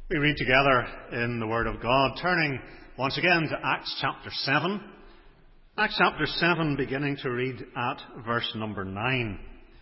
We read together in the Word of God, turning once again to Acts chapter 7. Acts chapter 7, beginning to read at verse number 9.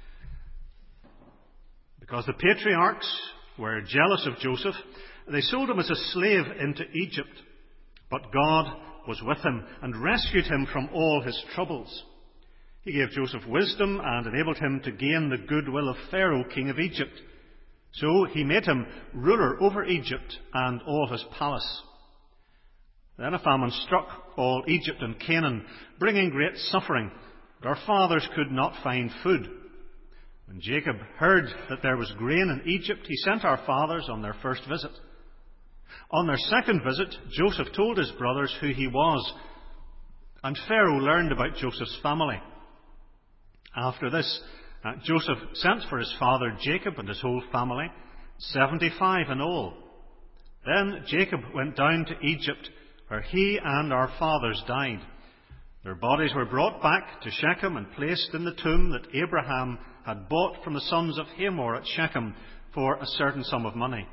Because the patriarchs were jealous of Joseph, they sold him as a slave into Egypt. But God was with him and rescued him from all his troubles. He gave Joseph wisdom and enabled him to gain the goodwill of Pharaoh, king of Egypt. So he made him ruler over Egypt and all his palace. Then a famine struck all Egypt and Canaan, bringing great suffering, but our fathers could not find food. When Jacob heard that there was grain in Egypt, he sent our fathers on their first visit. On their second visit, Joseph told his brothers who he was, and Pharaoh learned about Joseph's family. After this, Joseph sent for his father Jacob and his whole family, 75 in all. Then Jacob went down to Egypt, where he and our fathers died. Their bodies were brought back to Shechem and placed in the tomb that Abraham had bought from the sons of Hamor at Shechem for a certain sum of money.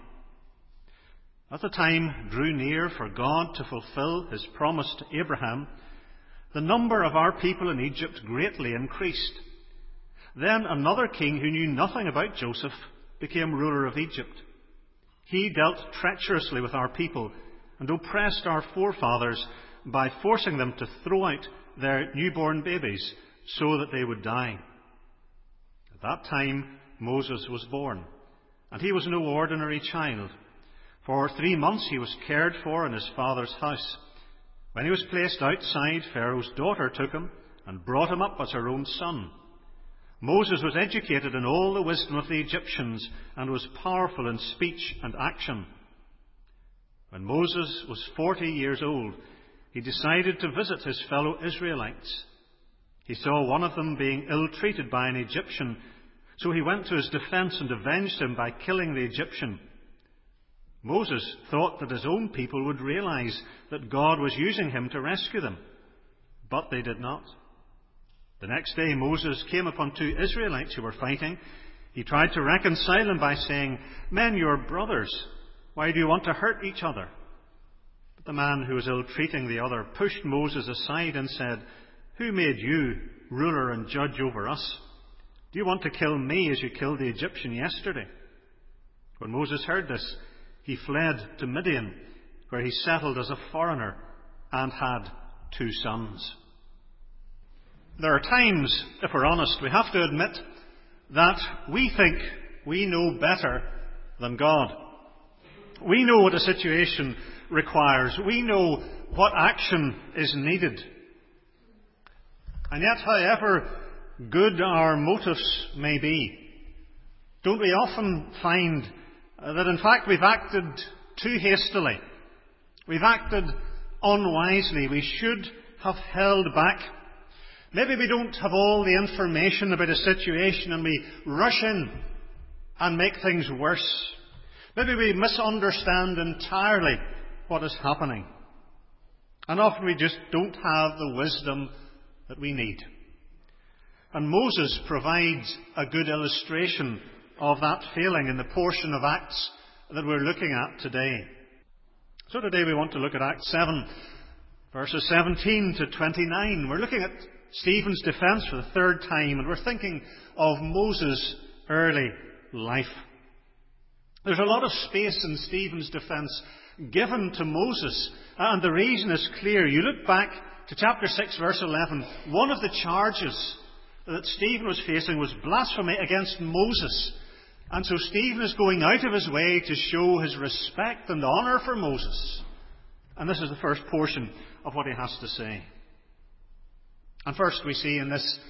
As the time drew near for God to fulfill his promise to Abraham, the number of our people in Egypt greatly increased. Then another king who knew nothing about Joseph became ruler of Egypt. He dealt treacherously with our people and oppressed our forefathers by forcing them to throw out their newborn babies so that they would die. At that time Moses was born, and he was no ordinary child. For 3 months he was cared for in his father's house. When he was placed outside, Pharaoh's daughter took him and brought him up as her own son. Moses was educated in all the wisdom of the Egyptians and was powerful in speech and action. When Moses was 40 years old, he decided to visit his fellow Israelites. He saw one of them being ill-treated by an Egyptian, so he went to his defense and avenged him by killing the Egyptian. Moses thought that his own people would realize that God was using him to rescue them, but they did not. The next day Moses came upon 2 Israelites who were fighting. He tried to reconcile them by saying, "Men, you are brothers. Why do you want to hurt each other?" But the man who was ill-treating the other pushed Moses aside and said, "Who made you ruler and judge over us? Do you want to kill me as you killed the Egyptian yesterday?" When Moses heard this, he fled to Midian, where he settled as a foreigner and had 2 sons. There are times, if we're honest, we have to admit that we think we know better than God. We know what a situation requires. We know what action is needed. And yet, however good our motives may be, don't we often find that in fact we've acted too hastily? We've acted unwisely. We should have held back. Maybe we don't have all the information about a situation and we rush in and make things worse. Maybe we misunderstand entirely what is happening. And often we just don't have the wisdom that we need. And Moses provides a good illustration of that feeling in the portion of Acts that we're looking at today. So today we want to look at Acts 7, verses 17 to 29. We're looking at Stephen's defence for the 3rd time, and we're thinking of Moses' early life. There's a lot of space in Stephen's defence given to Moses, and the reason is clear. You look back to chapter 6, verse 11. One of the charges that Stephen was facing was blasphemy against Moses. And so Stephen is going out of his way to show his respect and honour for Moses. And this is the first portion of what he has to say. And first we see in this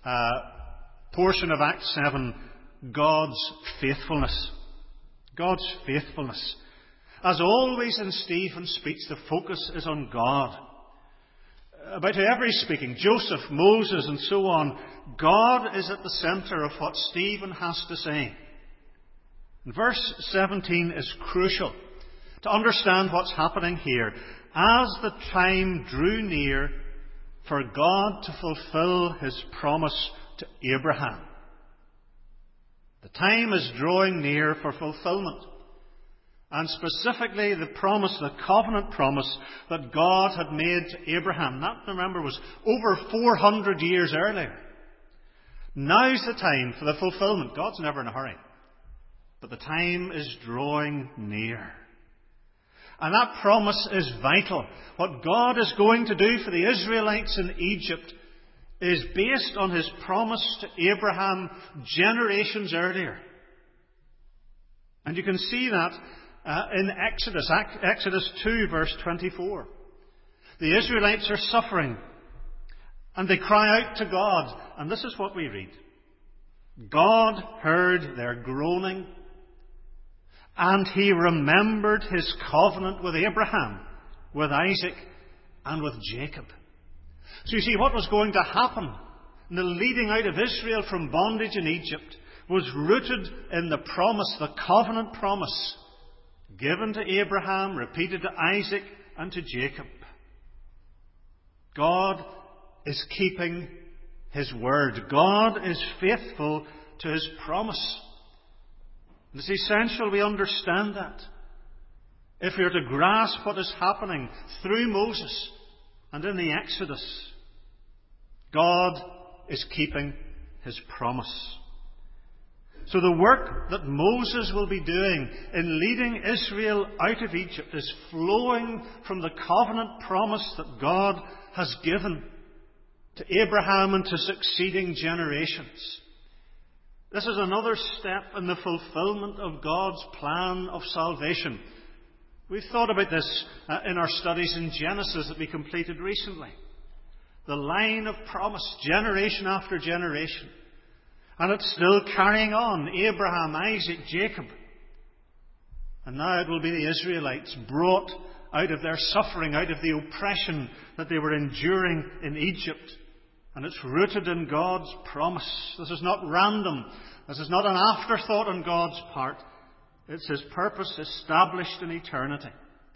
portion of Acts 7, God's faithfulness. God's faithfulness. As always in Stephen's speech, the focus is on God. About whoever he's speaking, Joseph, Moses, and so on, God is at the centre of what Stephen has to say. And verse 17 is crucial to understand what's happening here. As the time drew near for God to fulfill his promise to Abraham. The time is drawing near for fulfillment. And specifically the promise, the covenant promise that God had made to Abraham. That, remember, was over 400 years earlier. Now's the time for the fulfillment. God's never in a hurry. But the time is drawing near. And that promise is vital. What God is going to do for the Israelites in Egypt is based on His promise to Abraham generations earlier. And you can see that in Exodus 2, verse 24. The Israelites are suffering, and they cry out to God. And this is what we read. God heard their groaning, and He remembered His covenant with Abraham, with Isaac, and with Jacob. So you see, what was going to happen in the leading out of Israel from bondage in Egypt was rooted in the promise, the covenant promise, given to Abraham, repeated to Isaac and to Jacob. God is keeping His word. God is faithful to His promise. It's essential we understand that. If we are to grasp what is happening through Moses and in the Exodus, God is keeping His promise. So the work that Moses will be doing in leading Israel out of Egypt is flowing from the covenant promise that God has given to Abraham and to succeeding generations. This is another step in the fulfillment of God's plan of salvation. We've thought about this in our studies in Genesis that we completed recently. The line of promise, generation after generation. And it's still carrying on. Abraham, Isaac, Jacob. And now it will be the Israelites brought out of their suffering, out of the oppression that they were enduring in Egypt. And it's rooted in God's promise. This is not random. This is not an afterthought on God's part. It's His purpose established in eternity.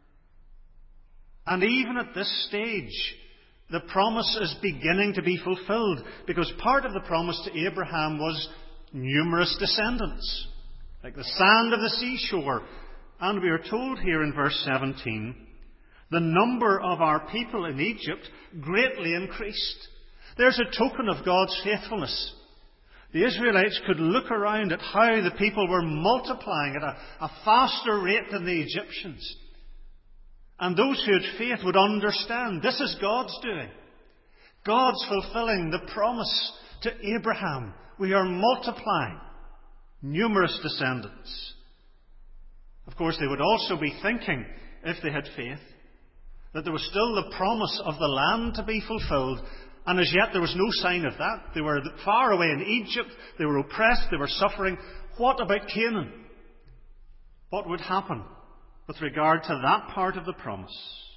And even at this stage, the promise is beginning to be fulfilled, because part of the promise to Abraham was numerous descendants, like the sand of the seashore. And we are told here in verse 17, the number of our people in Egypt greatly increased. There's a token of God's faithfulness. The Israelites could look around at how the people were multiplying at a faster rate than the Egyptians. And those who had faith would understand this is God's doing. God's fulfilling the promise to Abraham. We are multiplying numerous descendants. Of course, they would also be thinking, if they had faith, that there was still the promise of the land to be fulfilled. And as yet there was no sign of that. They were far away in Egypt. They were oppressed. They were suffering. What about Canaan? What would happen with regard to that part of the promise?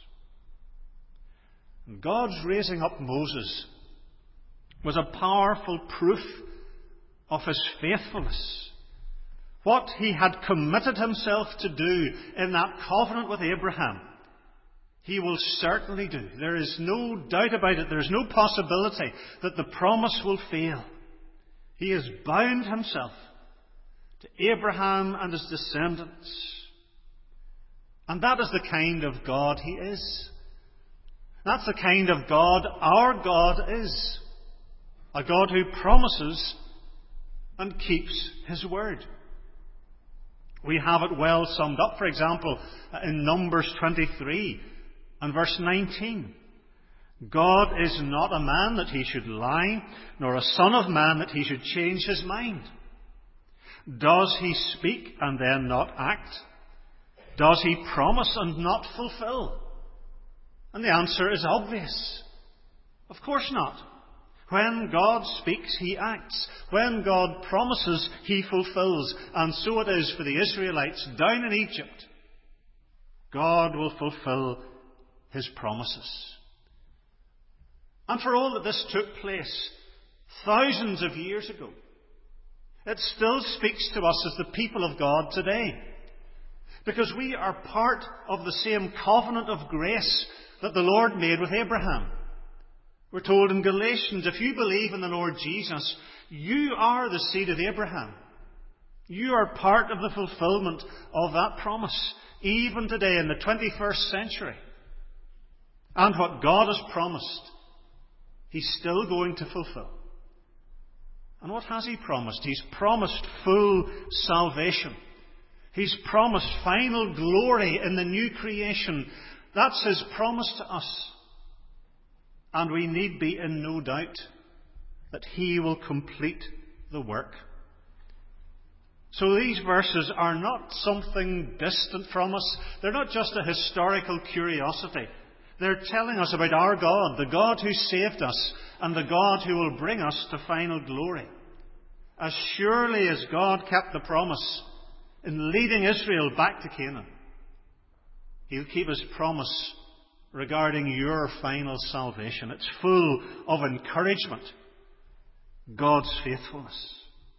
And God's raising up Moses was a powerful proof of His faithfulness. What He had committed Himself to do in that covenant with Abraham, He will certainly do. There is no doubt about it. There is no possibility that the promise will fail. He has bound Himself to Abraham and his descendants. And that is the kind of God He is. That's the kind of God our God is. A God who promises and keeps His word. We have it well summed up, for example, in Numbers 23 and verse 19. God is not a man that He should lie, nor a son of man that He should change His mind. Does He speak and then not act? Does He promise and not fulfill? And the answer is obvious. Of course not. When God speaks, He acts. When God promises, He fulfills. And so it is for the Israelites down in Egypt. God will fulfill His promises. And for all that this took place thousands of years ago, it still speaks to us as the people of God today. Because we are part of the same covenant of grace that the Lord made with Abraham. We're told in Galatians, if you believe in the Lord Jesus, you are the seed of Abraham. You are part of the fulfillment of that promise, even today in the 21st century. And what God has promised, He's still going to fulfill. And what has He promised? He's promised full salvation. He's promised final glory in the new creation. That's His promise to us. And we need be in no doubt that He will complete the work. So these verses are not something distant from us. They're not just a historical curiosity. They're telling us about our God, the God who saved us, and the God who will bring us to final glory. As surely as God kept the promise in leading Israel back to Canaan, He'll keep His promise regarding your final salvation. It's full of encouragement. God's faithfulness.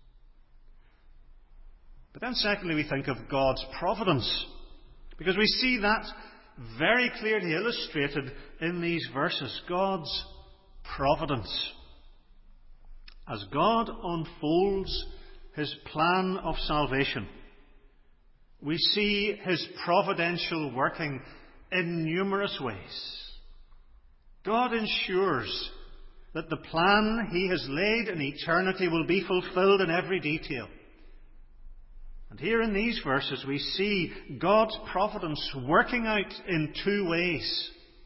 But then secondly, we think of God's providence, because we see that very clearly illustrated in these verses. God's providence. As God unfolds His plan of salvation, we see His providential working in numerous ways. God ensures that the plan He has laid in eternity will be fulfilled in every detail. And here in these verses we see God's providence working out in two ways.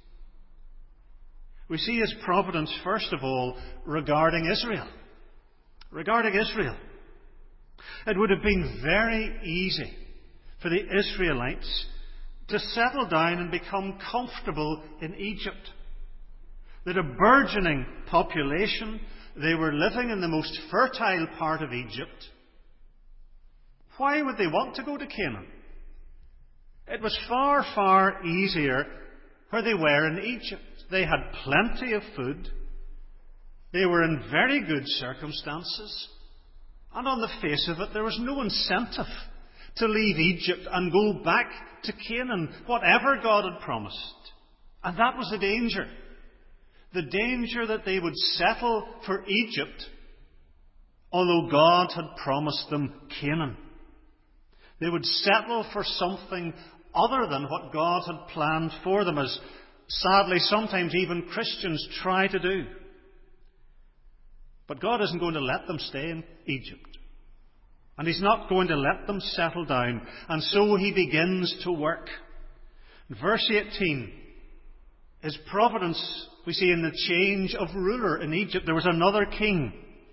We see His providence, first of all, regarding Israel. Regarding Israel. It would have been very easy for the Israelites to settle down and become comfortable in Egypt. They had a burgeoning population. They were living in the most fertile part of Egypt. Why would they want to go to Canaan? It was far, far easier where they were in Egypt. They had plenty of food. They were in very good circumstances. And on the face of it, there was no incentive to leave Egypt and go back to Canaan, whatever God had promised. And that was the danger. The danger that they would settle for Egypt, although God had promised them Canaan. They would settle for something other than what God had planned for them, as sadly sometimes even Christians try to do. But God isn't going to let them stay in Egypt. And He's not going to let them settle down. And so He begins to work. In verse 18, His providence we see in the change of ruler in Egypt. There was another king.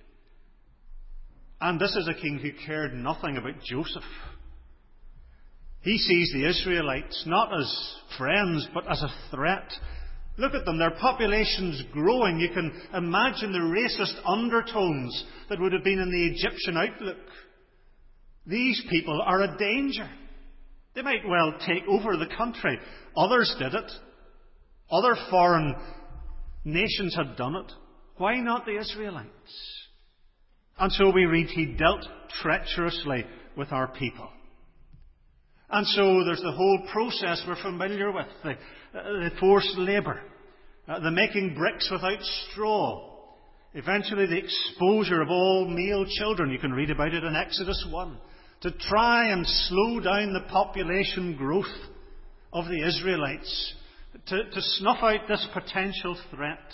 And this is a king who cared nothing about Joseph. He sees the Israelites not as friends, but as a threat. Look at them, their population's growing. You can imagine the racist undertones that would have been in the Egyptian outlook. These people are a danger. They might well take over the country. Others did it. Other foreign nations had done it. Why not the Israelites? And so we read, He dealt treacherously with our people. And so there's the whole process we're familiar with, the forced labour, the making bricks without straw, eventually the exposure of all male children. You can read about it in Exodus 1, to try and slow down the population growth of the Israelites, to snuff out this potential threat.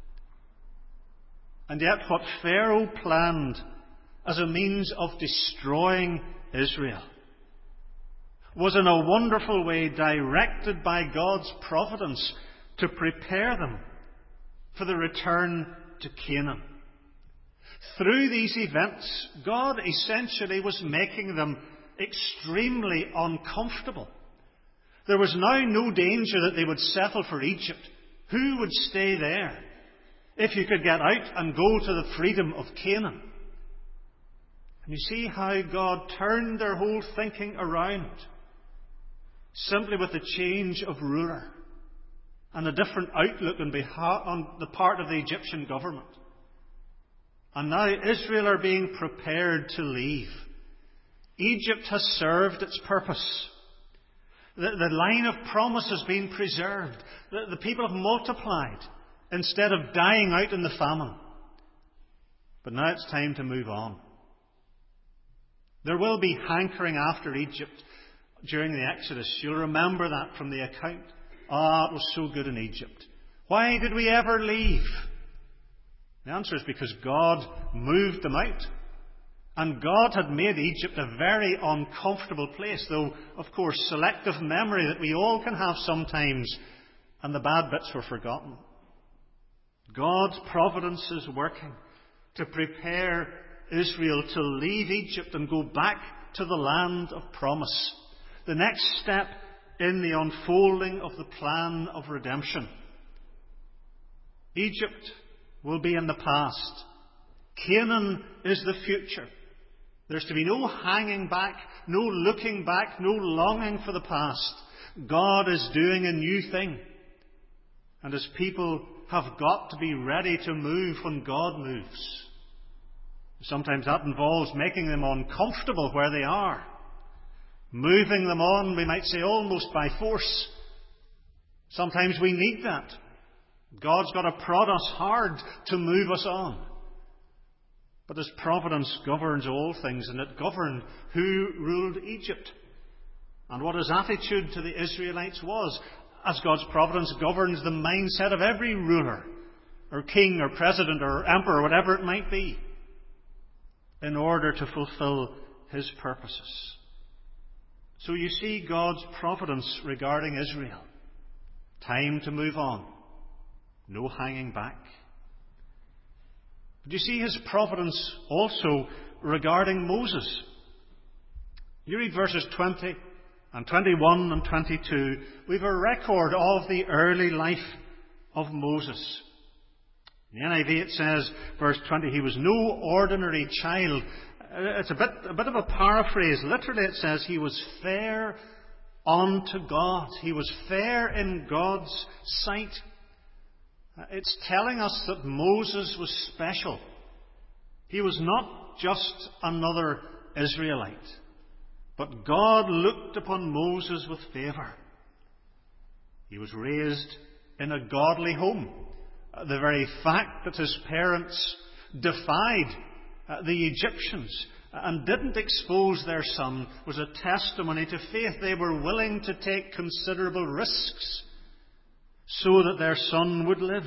And yet what Pharaoh planned as a means of destroying Israel was in a wonderful way directed by God's providence to prepare them for the return to Canaan. Through these events, God essentially was making them extremely uncomfortable. There was now no danger that they would settle for Egypt. Who would stay there if you could get out and go to the freedom of Canaan? And you see how God turned their whole thinking around simply with the change of ruler and a different outlook on the part of the Egyptian government. And now Israel are being prepared to leave. Egypt has served its purpose. The line of promise has been preserved. The people have multiplied instead of dying out in the famine. But now it's time to move on. There will be hankering after Egypt during the Exodus. You'll remember that from the account. It was so good in Egypt. Why did we ever leave? The answer is because God moved them out. And God had made Egypt a very uncomfortable place, though, of course, selective memory that we all can have sometimes, and the bad bits were forgotten. God's providence is working to prepare Israel to leave Egypt and go back to the land of promise. The next step in the unfolding of the plan of redemption. Egypt will be in the past. Canaan is the future. There's to be no hanging back, no looking back, no longing for the past. God is doing a new thing. And His people have got to be ready to move when God moves. Sometimes that involves making them uncomfortable where they are. Moving them on, we might say, almost by force. Sometimes we need that. God's got to prod us hard to move us on. But His providence governs all things, and it governed who ruled Egypt and what His attitude to the Israelites was, as God's providence governs the mindset of every ruler, or king, or president, or emperor, whatever it might be, in order to fulfill His purposes. So you see God's providence regarding Israel. Time to move on. No hanging back. But you see His providence also regarding Moses. You read verses 20 and 21 and 22. We've a record of the early life of Moses. In the NIV it says, verse 20, he was no ordinary child. It's a bit of a paraphrase. Literally it says he was fair unto God. He was fair in God's sight. It's telling us that Moses was special. He was not just another Israelite. But God looked upon Moses with favour. He was raised in a godly home. The very fact that his parents defied the Egyptians and didn't expose their son was a testimony to faith. They were willing to take considerable risks so that their son would live.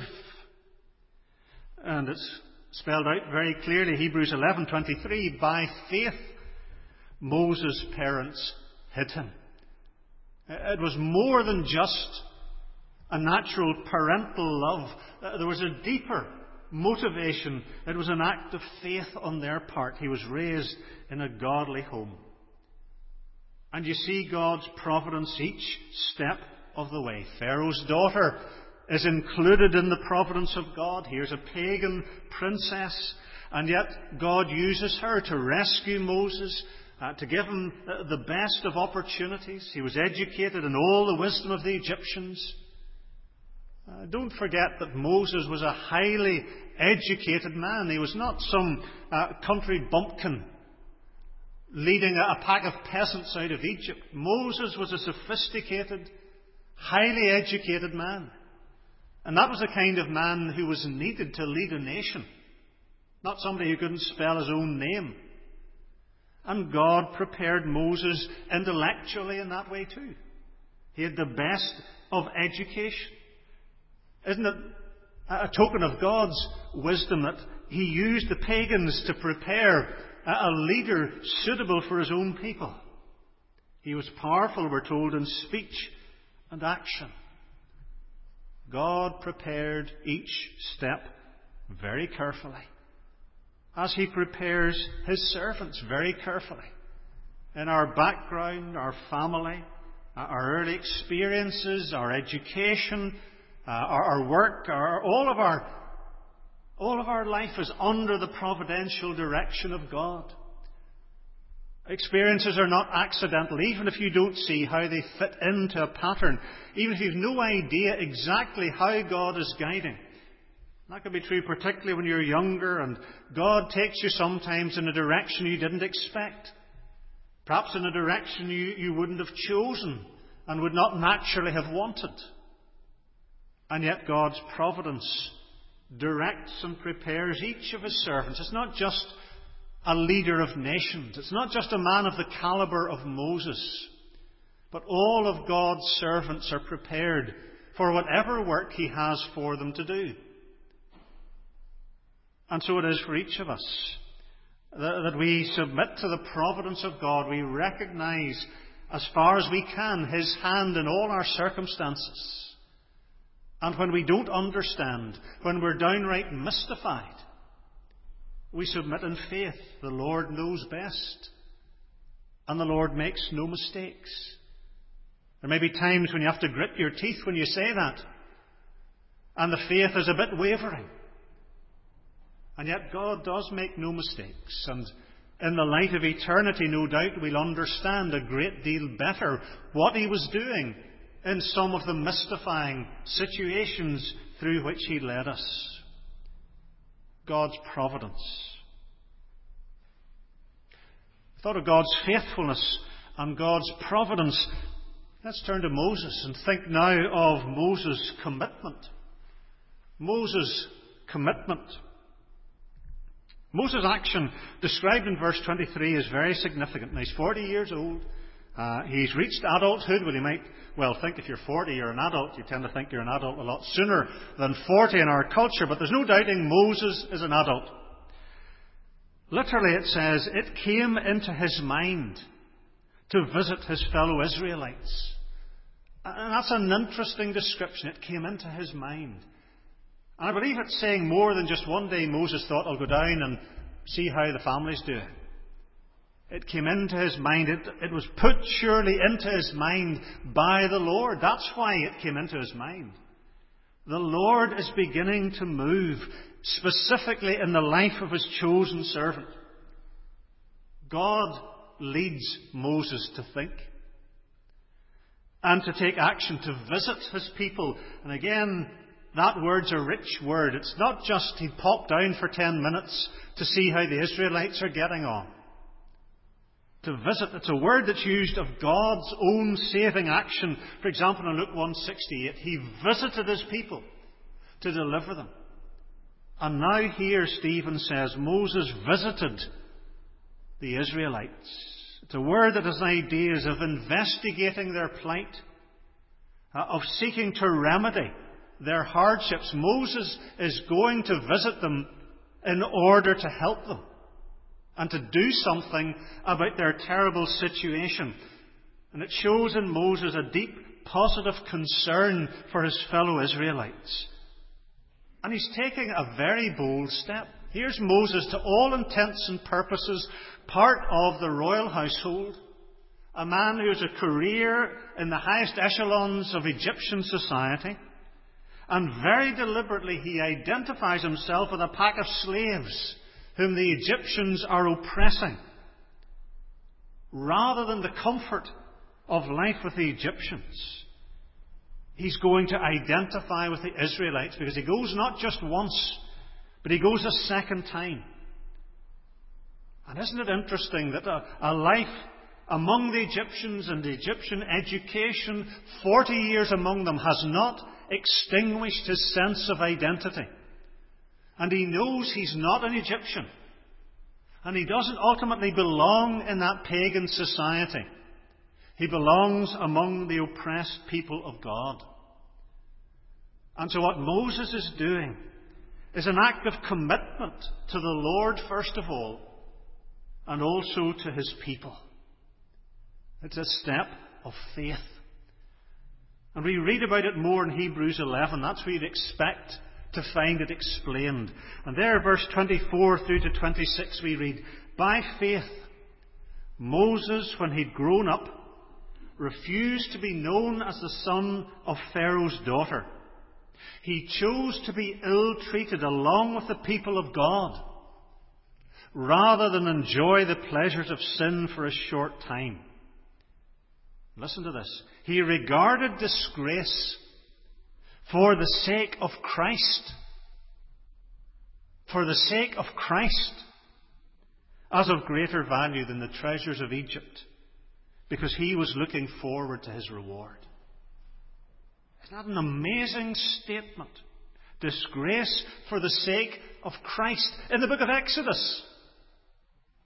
And it's spelled out very clearly, Hebrews 11:23, by faith Moses' parents hid him. It was more than just a natural parental love. There was a deeper motivation. It was an act of faith on their part. He was raised in a godly home. And you see God's providence each step of the way. Pharaoh's daughter is included in the providence of God. Here's a pagan princess, and yet God uses her to rescue Moses, to give him the best of opportunities. He was educated in all the wisdom of the Egyptians. Don't forget that Moses was a highly educated man. He was not some country bumpkin leading a pack of peasants out of Egypt. Moses was a sophisticated, highly educated man. And that was the kind of man who was needed to lead a nation. Not somebody who couldn't spell his own name. And God prepared Moses intellectually in that way too. He had the best of education. Isn't it a token of God's wisdom that He used the pagans to prepare a leader suitable for His own people? He was powerful, we're told, in speech and action. God prepared each step very carefully, as He prepares His servants very carefully. In our background, our family, our early experiences, our education, our work, all of our life is under the providential direction of God. Experiences are not accidental, even if you don't see how they fit into a pattern, even if you've no idea exactly how God is guiding. That can be true particularly when you're younger and God takes you sometimes in a direction you didn't expect. Perhaps in a direction you wouldn't have chosen and would not naturally have wanted. And yet God's providence directs and prepares each of His servants. It's not just a leader of nations. It's not just a man of the caliber of Moses, but all of God's servants are prepared for whatever work He has for them to do. And so it is for each of us, that we submit to the providence of God. We recognize, as far as we can, His hand in all our circumstances. And when we don't understand, when we're downright mystified, we submit in faith. The Lord knows best, and the Lord makes no mistakes. There may be times when you have to grit your teeth when you say that, and the faith is a bit wavering. And yet God does make no mistakes, and in the light of eternity, no doubt we'll understand a great deal better what He was doing in some of the mystifying situations through which He led us. God's providence. We thought of God's faithfulness and God's providence. Let's turn to Moses and think now of Moses' commitment. Moses' commitment. Moses' action, described in verse 23, is very significant. Now, he's 40 years old. He's reached adulthood. Well, you might think if you're 40, you're an adult. You tend to think you're an adult a lot sooner than 40 in our culture. But there's no doubting Moses is an adult. Literally, it says, it came into his mind to visit his fellow Israelites. And that's an interesting description. It came into his mind. And I believe it's saying more than just one day Moses thought, I'll go down and see how the family's doing. It came into his mind. It was put surely into his mind by the Lord. That's why it came into his mind. The Lord is beginning to move specifically in the life of His chosen servant. God leads Moses to think and to take action, to visit His people. And again, that word's a rich word. It's not just he popped down for 10 minutes to see how the Israelites are getting on. To visit, it's a word that's used of God's own saving action. For example, in Luke 1:68, He visited His people to deliver them. And now here Stephen says Moses visited the Israelites. It's a word that has ideas of investigating their plight, of seeking to remedy their hardships. Moses is going to visit them in order to help them and to do something about their terrible situation. And it shows in Moses a deep, positive concern for his fellow Israelites. And he's taking a very bold step. Here's Moses, to all intents and purposes, part of the royal household, a man who has a career in the highest echelons of Egyptian society, and very deliberately he identifies himself with a pack of slaves whom the Egyptians are oppressing, rather than the comfort of life with the Egyptians. He's going to identify with the Israelites, because he goes not just once, but he goes a second time. And isn't it interesting that a life among the Egyptians and the Egyptian education, 40 years among them, has not extinguished his sense of identity. And he knows he's not an Egyptian. And he doesn't ultimately belong in that pagan society. He belongs among the oppressed people of God. And so what Moses is doing is an act of commitment to the Lord first of all, and also to His people. It's a step of faith. And we read about it more in Hebrews 11. That's where you'd expect to find it explained. And there, verse 24 through to 26, we read, by faith, Moses, when he'd grown up, refused to be known as the son of Pharaoh's daughter. He chose to be ill-treated along with the people of God, rather than enjoy the pleasures of sin for a short time. Listen to this. He regarded disgrace for the sake of Christ. For the sake of Christ, as of greater value than the treasures of Egypt, because he was looking forward to his reward. Isn't that an amazing statement? Disgrace for the sake of Christ. In the book of Exodus,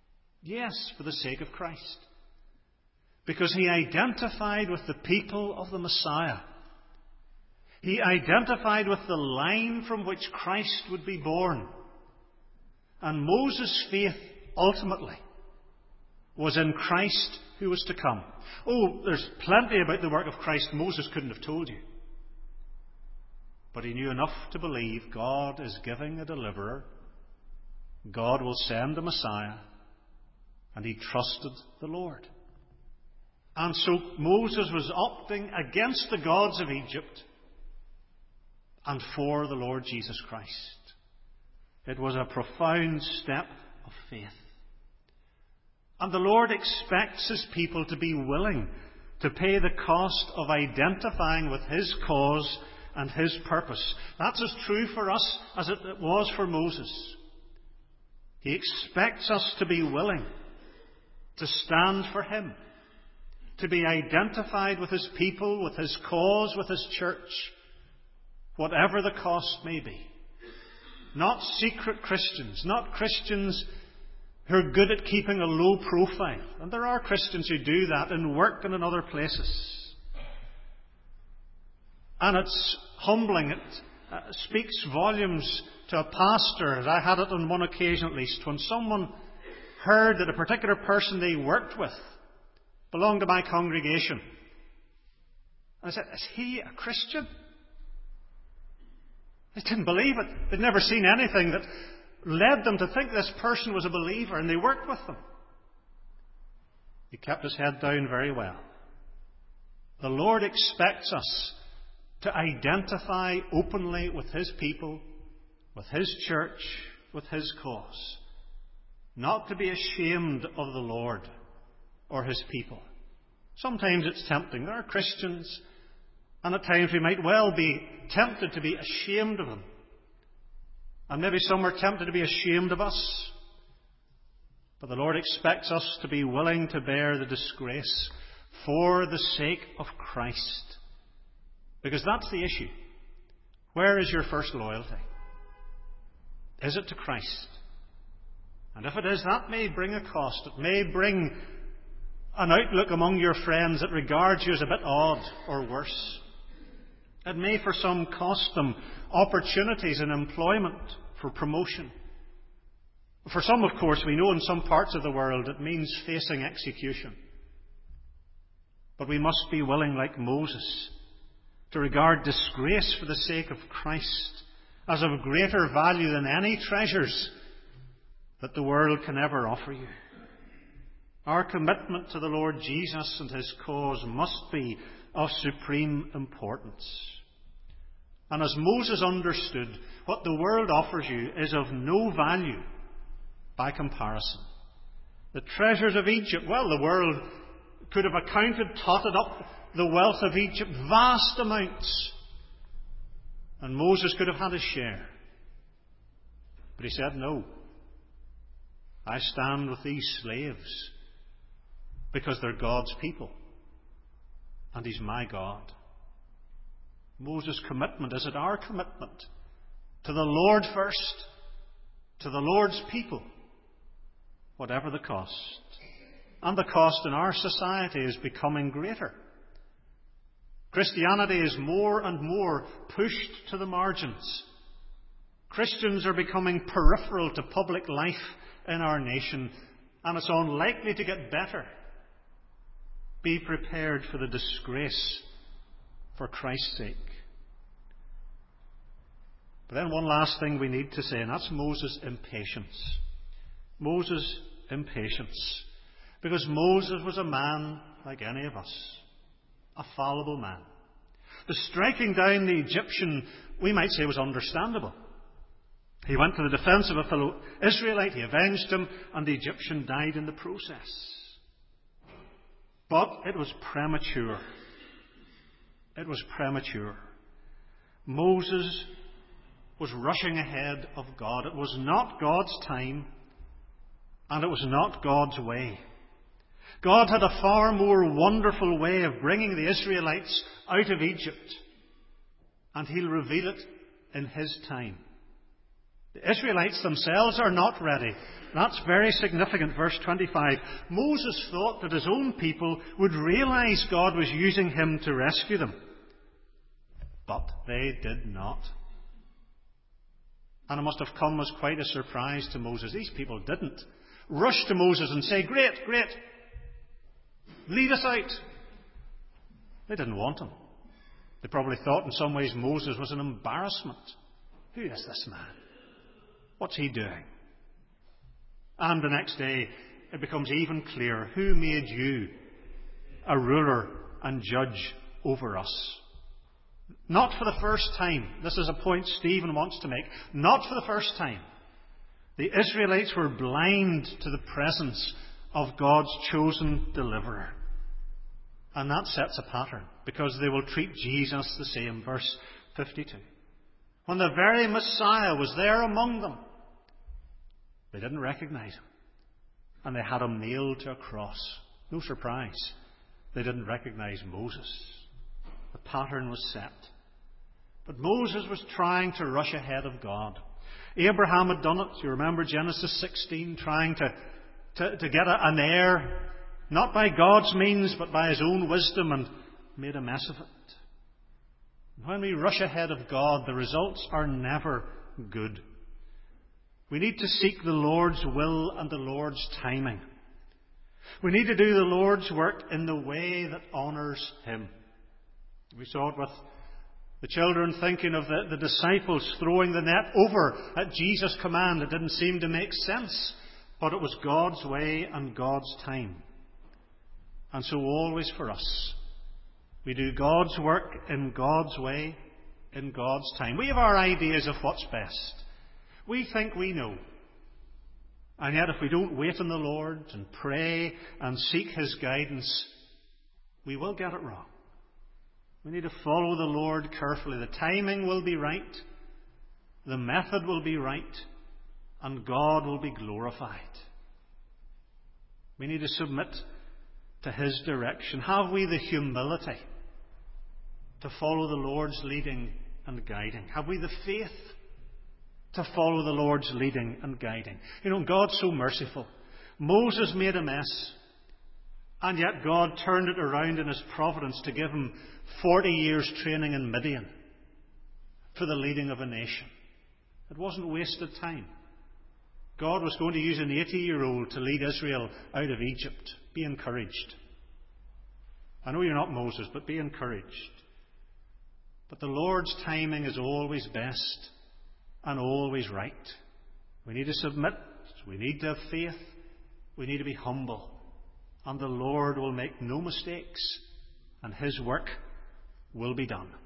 Yes, for the sake of Christ. Because he identified with the people of the Messiah. He identified with the line from which Christ would be born. And Moses' faith, ultimately, was in Christ who was to come. Oh, there's plenty about the work of Christ Moses couldn't have told you. But he knew enough to believe God is giving a deliverer. God will send a Messiah. And he trusted the Lord. And so Moses was opting against the gods of Egypt and for the Lord Jesus Christ. It was a profound step of faith. And the Lord expects his people to be willing to pay the cost of identifying with his cause and his purpose. That's as true for us as it was for Moses. He expects us to be willing to stand for him, to be identified with his people, with his cause, with his church, whatever the cost may be. Not secret Christians, not Christians who are good at keeping a low profile. And there are Christians who do that in work and in other places. And it's humbling. It speaks volumes to a pastor, as I had it on one occasion at least, when someone heard that a particular person they worked with belonged to my congregation. And I said, is he a Christian? They didn't believe it. They'd never seen anything that led them to think this person was a believer, and they worked with them. He kept his head down very well. The Lord expects us to identify openly with his people, with his church, with his cause. Not to be ashamed of the Lord or his people. Sometimes it's tempting. There are Christians, and at times we might well be tempted to be ashamed of them. And maybe some are tempted to be ashamed of us. But the Lord expects us to be willing to bear the disgrace for the sake of Christ. Because that's the issue. Where is your first loyalty? Is it to Christ? And if it is, that may bring a cost. It may bring an outlook among your friends that regards you as a bit odd or worse. It may for some cost them opportunities in employment, for promotion. For some, of course, we know in some parts of the world it means facing execution. But we must be willing, like Moses, to regard disgrace for the sake of Christ as of greater value than any treasures that the world can ever offer you. Our commitment to the Lord Jesus and his cause must be of supreme importance. And as Moses understood, what the world offers you is of no value by comparison. The treasures of Egypt, well, the world could have totted up the wealth of Egypt, vast amounts. And Moses could have had his share. But he said, no. I stand with these slaves because they're God's people. And he's my God. Moses' commitment, is it our commitment to the Lord first, to the Lord's people, whatever the cost? And the cost in our society is becoming greater. Christianity is more and more pushed to the margins. Christians are becoming peripheral to public life in our nation, and it's unlikely to get better. Be prepared for the disgrace for Christ's sake. But then one last thing we need to say, and that's Moses' impatience. Moses' impatience. Because Moses was a man like any of us. A fallible man. The striking down the Egyptian, we might say, was understandable. He went to the defence of a fellow Israelite, he avenged him, and the Egyptian died in the process. But it was premature. It was premature. Moses was rushing ahead of God. It was not God's time, and it was not God's way. God had a far more wonderful way of bringing the Israelites out of Egypt, and he'll reveal it in his time. The Israelites themselves are not ready. That's very significant. Verse 25. Moses thought that his own people would realize God was using him to rescue them. But they did not. And it must have come as quite a surprise to Moses. These people didn't rush to Moses and say, "Great, great. Lead us out." They didn't want him. They probably thought in some ways Moses was an embarrassment. Who is this man? What's he doing? And the next day it becomes even clearer. Who made you a ruler and judge over us? Not for the first time. This is a point Stephen wants to make. Not for the first time. The Israelites were blind to the presence of God's chosen deliverer. And that sets a pattern, because they will treat Jesus the same. Verse 52. When the very Messiah was there among them, they didn't recognize him. And they had him nailed to a cross. No surprise. They didn't recognize Moses. The pattern was set. But Moses was trying to rush ahead of God. Abraham had done it. You remember Genesis 16, trying to get an heir, not by God's means, but by his own wisdom, and made a mess of it. When we rush ahead of God, the results are never good. We need to seek the Lord's will and the Lord's timing. We need to do the Lord's work in the way that honours him. We saw it with the children thinking of the disciples throwing the net over at Jesus' command. It didn't seem to make sense, but it was God's way and God's time. And so always for us, we do God's work in God's way, in God's time. We have our ideas of what's best. We think we know. And yet if we don't wait on the Lord and pray and seek his guidance, we will get it wrong. We need to follow the Lord carefully. The timing will be right, the method will be right, and God will be glorified. We need to submit to his direction. Have we the humility to follow the Lord's leading and guiding? Have we the faith to follow the Lord's leading and guiding? You know, God's so merciful. Moses made a mess, and yet God turned it around in his providence to give him 40 years training in Midian for the leading of a nation. It wasn't wasted time. God was going to use an 80-year-old to lead Israel out of Egypt. Be encouraged. I know you're not Moses, but be encouraged. But the Lord's timing is always best and always right. We need to submit. We need to have faith. We need to be humble. And the Lord will make no mistakes, and his work will be done.